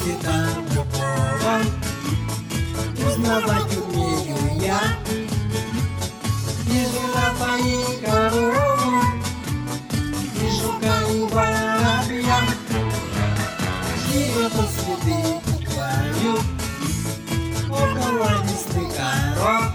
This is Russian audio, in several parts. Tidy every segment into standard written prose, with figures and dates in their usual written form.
капитан любого. Узнавать умею я. Вижу на твои коровы, и жука, и воробья. Живет следы пугаю около лесных коров.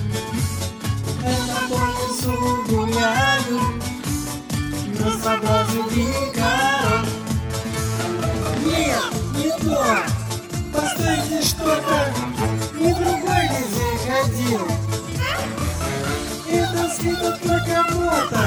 Это по лесу гуляю, на соблазн дикаров. Нет, не то! Постойте, что-то не другой лес ходил. Это след от крокомота.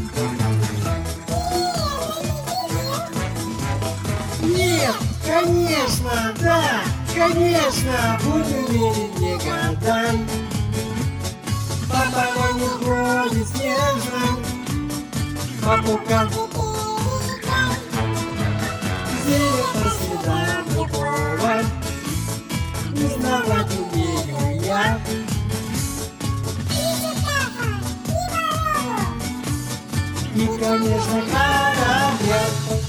Нет, конечно, да, конечно, буду верить, не гадай. По полоне ходит снежной, по пукам зверя по следам любого. Узнавать умею я. И, конечно, корабля.